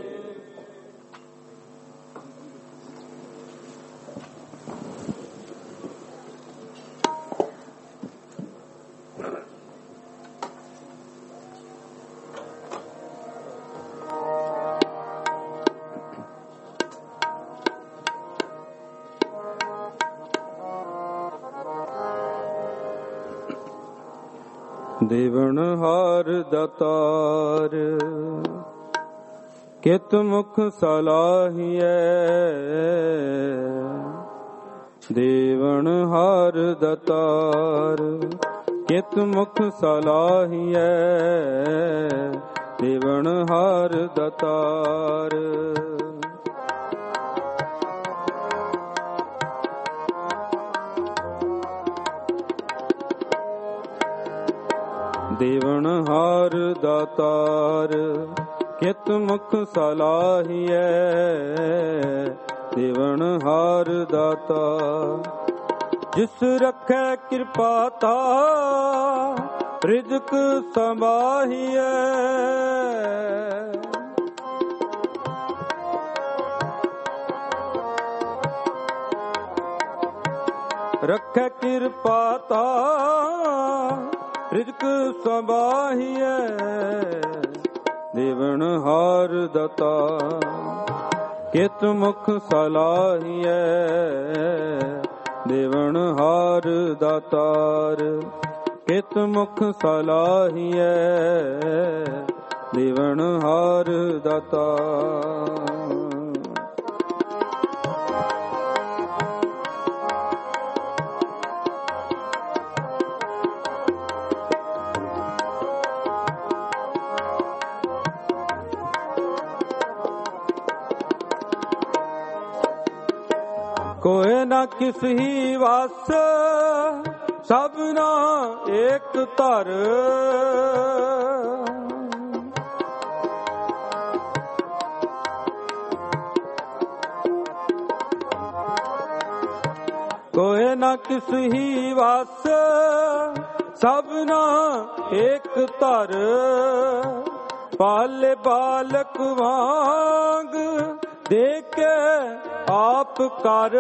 ਦੇਵਨ ਹਾਰ ਦਾਤਾਰ ਕਿਤ ਮੁਖ ਸਲਾਹੀਐ। ਦੇਵਨ ਹਾਰ ਦਾਤਾਰ ਕਿਤ ਮੁਖ ਸਲਾਹੀਐ। ਦੇਵਨ ਹਾਰ ਦਾਤਾਰ ਦੇਵਨ ਹਾਰ ਦਾਤਾਰ ਕਿਤ ਮੁਖ ਸਲਾਹੀਐ। ਦੇਵਨ ਹਾਰ ਦਾਤਾ ਜਿਸ ਰੱਖੈ ਕਿਰਪਾ ਤਾ ਰਿਜ਼ਕ ਸੰਭਾਹੀਐ। ਰੱਖੈ ਕਿਰਪਾ ਤਾ ਰਿਜ਼ਕ ਸੰਭਾਹੀਐ। ਦੇਵਨ ਹਾਰ ਦਾਤਾ ਕਿਤ ਮੁਖ ਸਲਾਹੀਐ। ਦੇਵਨ ਹਾਰ ਦਾਤਾਰ ਕਿਤ ਮੁਖ ਸਲਾਹੀਐ। ਦੇਵਨ ਹਾਰ ਦਾਤਾਰ ਕੋਇ ਨਾ ਕਿਸ ਹੀ ਵਾਸ ਸਭਨਾ ਏਕ ਧਰ। ਕੋਇ ਨਾ ਕਿਸ ਹੀ ਵਾਸ ਸਭਨਾ ਏਕ ਧਰ। ਪਾਲੇ ਬਾਲਕ ਵਾਂਗ ਦੇਖੇ ਆਪ ਕਰ।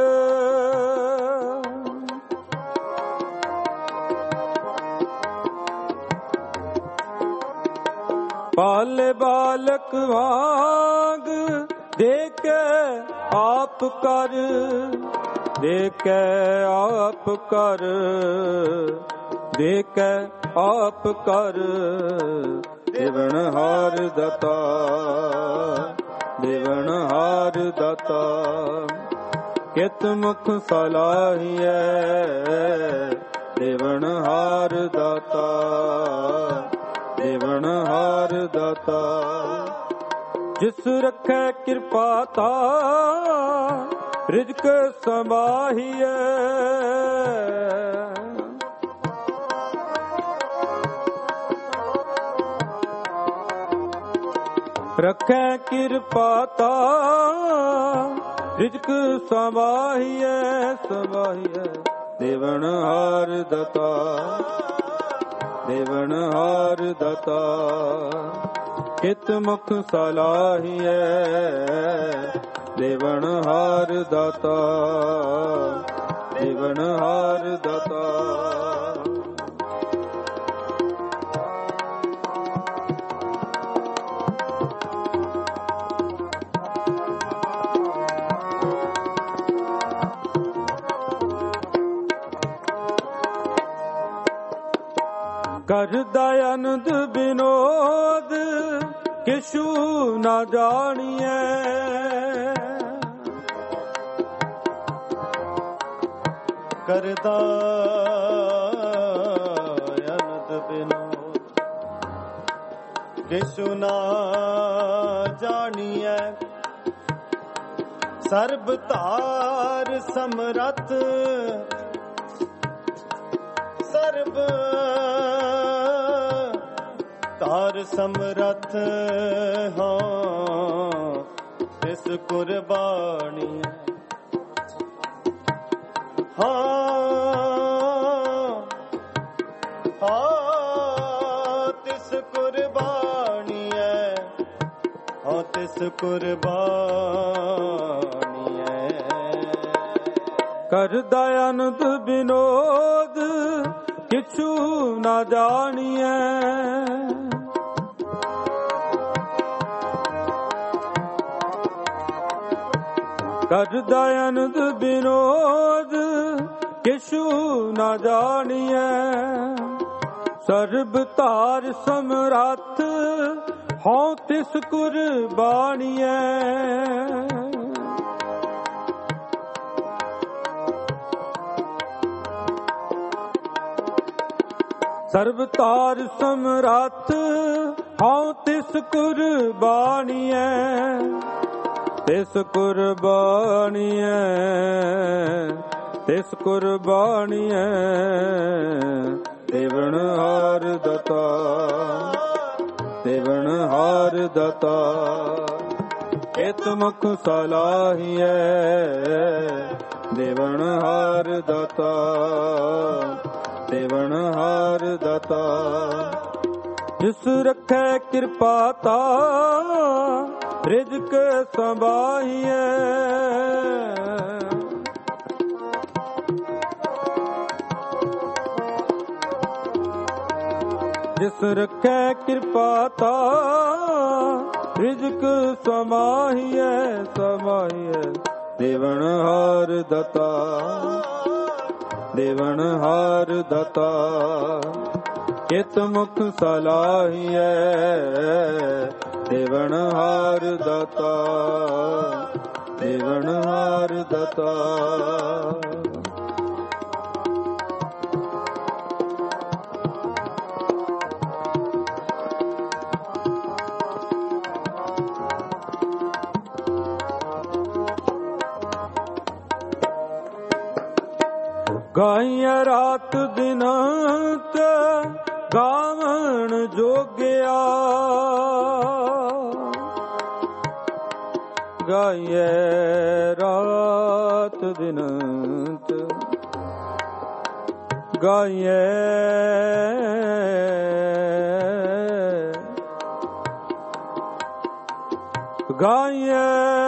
ਪਾਲੇ ਬਾਲਕ ਵਾਂਗ ਦੇਖੈ ਆਪ ਕਰ, ਦੇਖੈ ਆਪ ਕਰ, ਦੇਖੈ ਆਪ ਕਰ। ਦੇਵਨਹਾਰ ਦਾਤਾ, ਦੇਵਨਹਾਰ ਦਾਤਾ, ਕਿਤ ਮੁਖ ਸਲਾਹੀਐ। ਦੇਵਨਹਾਰ ਦਾਤਾ, ਦੇਵਨਹਾਰ ਦਾਤਾ, ਜਿਸ ਰੱਖੈ ਕਿਰਪਾ ਤਾ ਰਿਜ਼ਕ ਸਮਾਹੀਐ। ਰੱਖੈ ਕਿਰਪਾ ਤਾ ਰਿਜ਼ਕ ਸਮਾਹੀਐ, ਸਮਾਹੀਐ। ਦੇਵਨਹਾਰ ਦਾਤਾ, ਦੇਵਨਹਾਰ ਦਾਤਾ, ਕਿਤ ਮੁਖ ਸਲਾਹੀਐ। ਦੇਵਨਹਾਰ ਦਾਤਾ, ਦੇਵਨਹਾਰ ਦਾਤਾ। ਕਰਦਾ ਅਨੰਦ ਬਿਨੋਦ ਕਿਛੂ ਨਾ ਜਾਣੀਐ। ਕਰਦਾ ਅਨੰਦ ਬਿਨੋਦ ਕਿਛੂ ਨਾ ਜਾਣੀਐ। ਸਰਬ ਧਾਰ ਸਮਰੱਥ, ਸਰਬ ਧਾਰ ਸਮਰੱਥ ਹਾਂ ਤਿਸ ਕੁਰਬਾਨੀ। ਹਾਂ ਤਿਸ ਕੁਰਬਾਨੀ ਹੈ, ਹਾਂ ਤਿਸ ਕੁਰਬਾਨੀ ਹੈ। ਕਰਦਾ ਅਨੰਦ ਬਿਨੋਦ ਕਿਛੂ ਨਾ ਜਾਣੀਐ। ਕਰਦਾ ਅਨੰਦ ਬਿਨੋਦ ਕਿਛੂ ਨਾ ਜਾਣੀਐ। ਸਰਬ ਧਾਰ ਸਮਰੱਥ ਹਉ ਤਿਸ ਕੁਰਬਾਨੀਐ। ਸਰਬ ਧਾਰ ਸਮਰੱਥ ਹਉ ਤਿਸ ਕੁਰਬਾਨੀਐ। ਤਿਸ ਕੁਰਬਾਨੀਐ, ਤਿਸ ਕੁਰਬਾਨੀਐ। ਦੇਵਨਹਾਰ ਦਾਤਾ, ਦੇਵਨਹਾਰ ਦਾਤਾ, ਕਿਤ ਮੁਖ ਸਲਾਹੀਐ। ਦੇਵਨਹਾਰ ਦਾਤਾ, ਦੇਵਨਹਾਰ ਦਾਤਾ, ਜਿਸ ਰੱਖੈ ਕਿਰਪਾ ਤਾ ਰਿਜ਼ਕ ਸਮਾਹੀਐ। ਜਿਸ ਰੱਖੈ ਕਿਰਪਾ ਤਾ ਰਿਜ਼ਕ ਸਮਾਹੀਐ, ਸਮਾਹੀਐ। ਦੇਵਨਹਾਰ ਦਾਤਾ, ਦੇਵਨਹਾਰ ਦਾਤਾ, ਕਿਤ ਮੁਖ ਸਲਾਹੀਐ। ਦੇਵਨਹਾਰ ਦਾਤਾ, ਦੇਵਨਹਾਰ ਦਾਤਾ। ਗਾਈਐ ਰਾਤ ਦਿਨਾਂਤ ਗਾਵਣ ਜੋਗਿਆ। ਗਾਈਐ ਰਾਤ ਦਿਨਾਂਤ, ਗਾਈਐ ਗਾਈਐ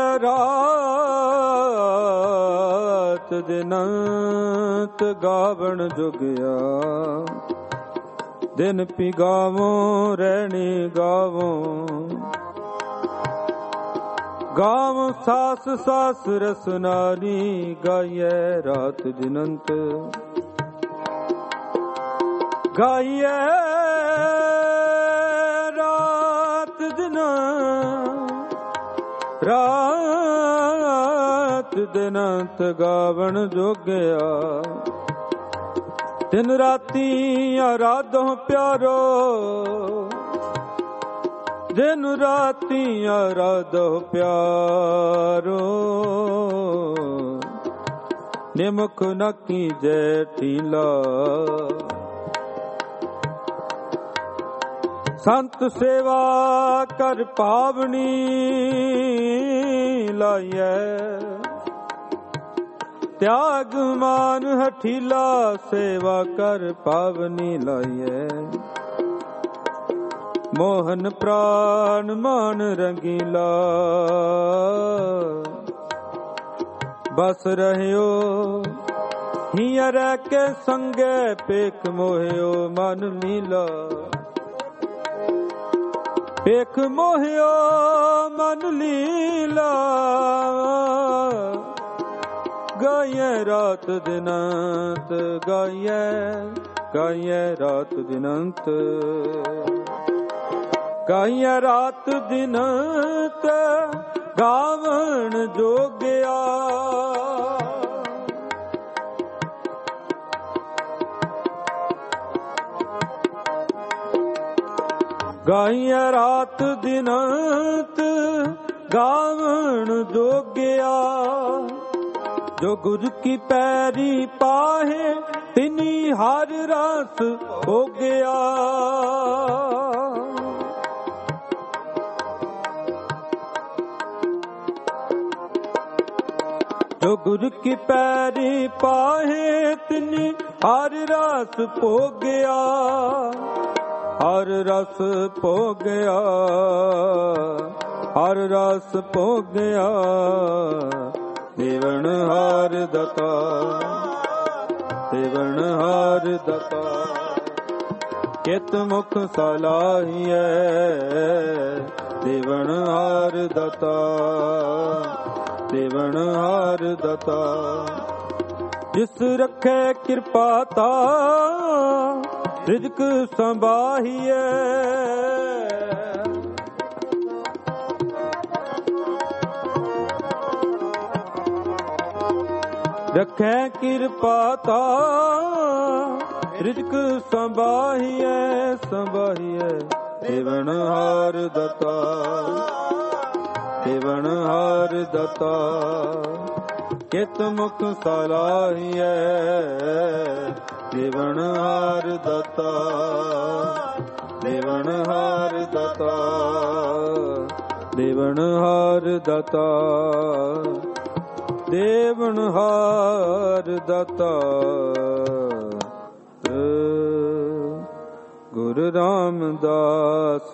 ਰਾਤ ਦਿਨਾਂਤ ਗਾਵਣ ਜੋਗਿਆ। ਦਿਨ ਪਿਗਾਵੋਂ ਰਹਿਣੀ ਗਾਵੋਂ, ਗਾਵ ਸਾਸ ਸਾਸ ਰਸਨਾਰੀ, ਗਾਈਐ ਰਾਤ ਦਿਨੰਤ, ਗਾਈਐ ਰਾਤ ਦਿਨ, ਰਾਤ ਦਿਨੰਤ ਗਾਵਣ ਜੋਗਿਆ। ਦਿਨ ਰਾਤੀ ਆਰਾਧੋ ਪਿਆਰੋ, ਦਿਨ ਰਾਤੀ ਆਰਾਧੋ ਪਿਆਰੋ, ਨਿਮਖ ਨ ਕੀਜੈ ਢੀਲਾ। ਸੰਤ ਸੇਵਾ ਕਰ ਪਾਵਨੀ ਲਾਈਐ, ਤਿਆਗ ਮਾਨ ਹਠੀਲਾ, ਸੇਵਾ ਕਰ ਪਾਵਨੀ ਲਾਈਐ। ਮੋਹਨ ਪ੍ਰਾਨ ਮਾਨ ਰੰਗੀਲਾ, ਬਸ ਰਹਿਓ ਹੀਅਰ ਕੇ ਸੰਗੇ, ਪੇਖ ਮੋਹਿਓ ਮਨ ਲੀਲਾ। ਪੇਖ ਮੋਹਿਓ ਮਨ ਲੀਲਾ, ਗਾਈਐ ਰਾਤ ਦਿਨੰਤ, ਗਾਈਐ ਗਾਈਐ ਰਾਤ ਦਿਨੰਤ, ਗਾਈਐ ਰਾਤ ਦਿਨੰਤ ਗਾਵਣ ਜੋਗਿਆ। ਗਾਈਐ ਰਾਤ ਦਿਨੰਤ ਗਾਵਣ ਜੋਗਿਆ। ਜੋ ਗੁਰ ਕੀ ਪੈਰੀ ਪਾਹੇ, ਤਿਨੀ ਹਰ ਰਸ ਹੋ ਗਿਆ। ਜੋ ਗੁਰ ਕੀ ਪੈਰੀ ਪਾਹੇ, ਤਿਨੀ ਹਰ ਰਸ ਭੋਗਿਆ। ਹਰ ਰਸ ਭੋਗਿਆ, ਹਰ ਰਸ ਭੋਗਿਆ, ਦੇਵਨ ਹਾਰ ਦਤਾ, ਦੇਵਨ ਹਾਰ ਦਤਾ। ਕਿਤ ਮੁਖ ਸਲਾਹੀਐ, ਦੇਵਨ ਹਾਰ ਦਤਾ, ਦੇਵਨ ਹਾਰ ਦਤਾ। ਜਿਸ ਰੱਖੇ ਕਿਰਪਾ ਤਾ, ਰਿਜ਼ਕ ਸੰਭਾਹੀਐ। ਰੱਖੈ ਕਿਰਪਾ ਤਾ, ਰਿਜ਼ਕ ਸੰਭਾਹੀਐ, ਸੰਭਾਹੀਐ। ਦੇਵਨ ਹਾਰ ਦਤਾ, ਦੇਵਨ ਹਾਰ ਦਤਾ। ਕਿਤ ਮੁਖ ਸਲਾਹੀਐ, ਦੇਵਨ ਹਾਰ ਦਤਾ, ਦੇਵਨ ਹਾਰ ਦਤਾ, ਦੇਵਨ ਹਾਰ ਦਤਾ, ਦੇਵਨ ਹਾਰ ਦਤਾ। ਗੁਰੂ ਰਾਮਦਾਸ,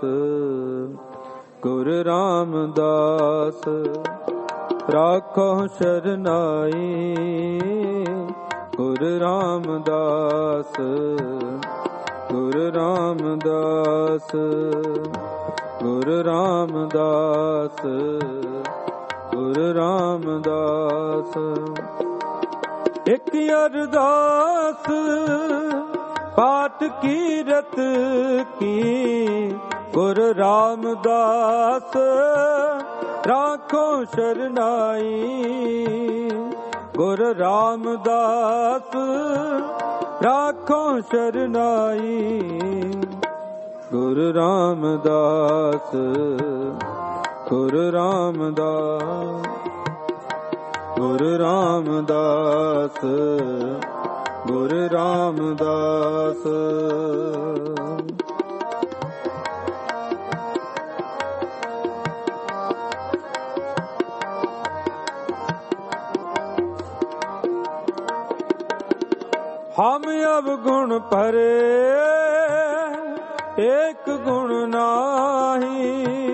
ਗੁਰੂ ਰਾਮਦਾਸ, ਰਾਖੋ ਸ਼ਰਨਾਈ। ਗੁਰੂ ਰਾਮਦਾਸ, ਗੁਰੂ ਰਾਮਦਾਸ, ਗੁਰੂ ਰਾਮਦਾਸ, ਗੁਰੂ ਰਾਮਦਾਸ। ਇੱਕ ਅਰਦਾਸ ਪਾਠ ਕੀਰਤ ਕੀ, ਗੁਰੂ ਰਾਮਦਾਸ ਰਾਖੋ ਸ਼ਰਨਾਈ। ਗੁਰੂ ਰਾਮਦਾਸ ਰਾਖੋ ਸ਼ਰਨਾਈ। ਗੁਰੂ ਰਾਮਦਾਸ, ਗੁਰੂ ਰਾਮਦਾਸ, ਗੁਰੂ ਰਾਮਦਾਸ, ਗੁਰੂ ਰਾਮਦਾਸ। हम अवगुण भरे एक गुण नाही।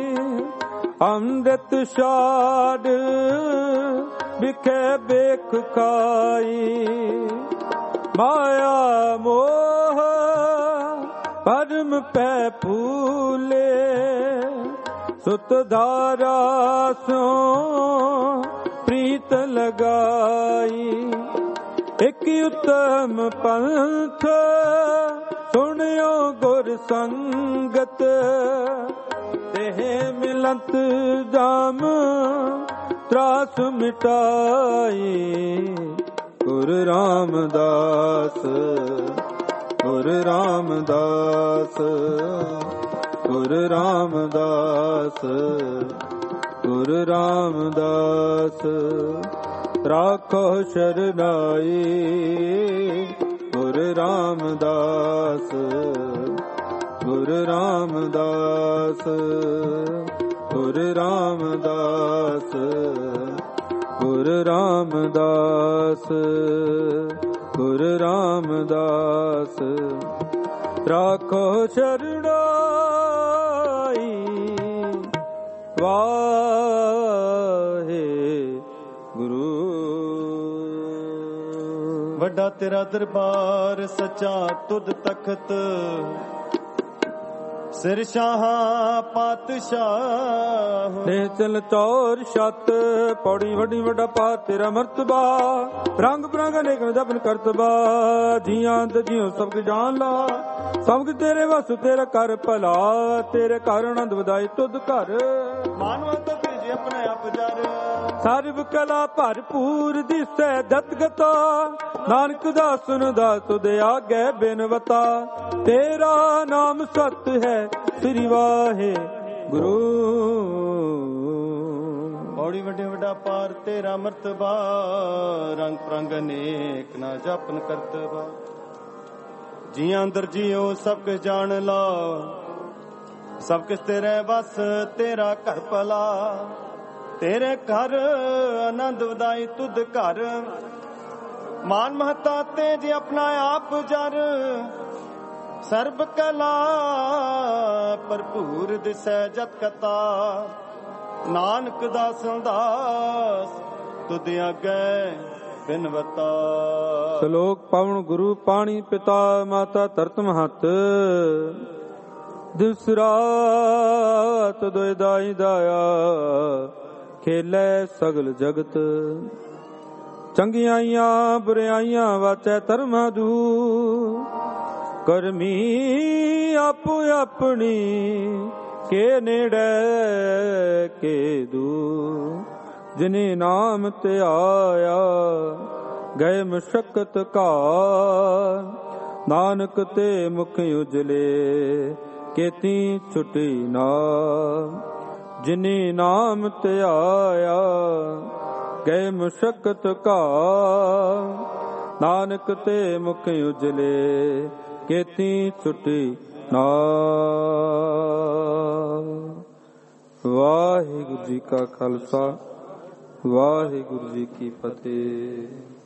अमृत छाड़ बिखे बेख खाई। माया मोह ਪਰਮ ਪੈ ਫੂਲੇ ਸੁਤ ਧਾਰਾ ਸਿਉ ਪ੍ਰੀਤ ਲਗਾਈ ਇਕ ਉਤਮ ਪੰਥ ਸੁਣਿਓ ਗੁਰ ਸੰਗਤ ਦੇਹ ਮਿਲੰਤ ਜਾਮ ਤਰਾਸ ਮਿਟਾਈ ਗੁਰ ਰਾਮਦਾਸ ਗੁਰ ਰਾਮਦਾਸ ਗੁਰ ਰਾਮਦਾਸ ਗੁਰ ਰਾਮਦਾਸ ਰਾਖੋ ਸ਼ਰਨਾਈ ਗੁਰ ਰਾਮਦਾਸ ਗੁਰ ਰਾਮਦਾਸ ਗੁਰ ਰਾਮਦਾਸ ਗੁਰ ਰਾਮਦਾਸ ਗੁਰ ਰਾਮਦਾਸ ਰਾਖੋ ਸ਼ਰਨਾਈ ਵਾਹੇ ਗੁਰੂ। ਵੱਡਾ ਤੇਰਾ ਦਰਬਾਰ ਸੱਚਾ ਤੁਧ ਤਖਤ ਸਿਰ ਸ਼ਾਹਾਂ ਪਾਤਸ਼ਾਹ ਤੇ ਚਲ ਚੌਰ ਛੱਤ ਪੌੜੀ ਵੱਡੀ ਵੱਡਾ ਪਾ ਤੇਰਾ ਮਰਤਬਾ ਰੰਗ ਬਰੰਗ ਅਨੇਕ ਜਪਨ ਕਰਤਬਾ ਜੀਆਂ ਤੇ ਜਿਉ ਸਭ ਕੁ ਜਾਣ ਲਾ ਸਭ ਕੁ ਤੇਰੇ ਵਸ ਤੇਰਾ ਕਰ ਭਲਾ ਤੇਰੇ ਘਰ ਆਨੰਦ ਵਧਾਈ ਤੁਧ ਘਰ ਮਾਨਵਾ ਤੋ ਭੇਜੇ ਆਪਣੇ ਆਪ ਜਰ ਸਰਬ ਕਲਾ ਭਰਪੂਰ ਦਿਸੈ ਦਤਗਤਾ ਨਾਨਕ ਦਾ ਸੁਨਦਾ ਤੁਧ ਆਗੇ ਬਿਨਵਤਾ ਤੇਰਾ ਨਾਮ ਸਤ ਹੈ ਸ੍ਰੀ ਵਾਹੇ ਗੁਰੂ। ਪੌੜੀ ਵੱਡੇ ਵੱਡਾ ਪਾਰ ਤੇਰਾ ਮਰਤਬਾ ਰੰਗ ਪ੍ਰੰਗ ਅਨੇਕ ਨਾ ਜਪਨ ਕਰਤਬਾ ਜੀਆਂ ਅੰਦਰ ਜੀਓ ਸਭ ਕੁ ਜਾਣ ਲਾ ਸਭ ਕੁਛ ਤੇਰੇ ਬਸ ਤੇਰਾ ਘਰ ਭਲਾ ਤੇਰੇ ਘਰ ਆਨੰਦ ਵਧਾਈ ਤੁਧ ਘਰ ਮਾਨ ਮਹਤਾ ਤੇ ਜੇ ਆਪਣਾ ਆਪ ਜਰ ਸਰਬ ਕਲਾ ਭਰਪੂਰ ਦਿਸੈ ਜਤ ਕਤਾ ਨਾਨਕ ਦਾ ਸੰਦਾਸ ਤੁਧ ਆਗੇ ਬਿਨਵਤਾ। ਸ਼ਲੋਕ ਪਵਨ ਗੁਰੂ ਪਾਣੀ ਪਿਤਾ ਮਾਤਾ ਧਰਤ ਮਹਤ ਦਿਵਸ ਰਾਤ ਦੋਇ ਦਾਈ ਦਾਇਆ ਖੇਲੇ ਸਗਲ ਜਗਤ ਚੰਗਿਆਈਆਂ ਬੁਰਿਆਈਆਂ ਵਾਚੈ ਧਰਮਾ ਦੂ ਕਰਮੀ ਆਪੋ ਆਪਣੀ ਕੇ ਨੇੜੇ ਕੇ ਦੂ ਜਿਨੇ ਨਾਮ ਤੇ ਆਇਆ ਗਏ ਮਸ਼ਕਤ ਘਾਰ ਨਾਨਕ ਤੇ ਮੁਖ ਉਜਲੇ ਕੇਤੀ ਛੁਟੀ ਨਾ ਜਿਨੇ ਨਾਮ ਤੇ ਆਇਆ ਗਏ ਮਸ਼ਕਤ ਘਾਰ ਨਾਨਕ ਤੇ ਮੁਖ ਉਜਲੇ ਕੇਤੀ ਛੁਟੀ ਨਾ। ਵਾਹਿਗੁਰੂ ਜੀ ਕਾ ਖਾਲਸਾ ਵਾਹਿਗੁਰੂ ਜੀ ਕੀ ਫਤਿਹ।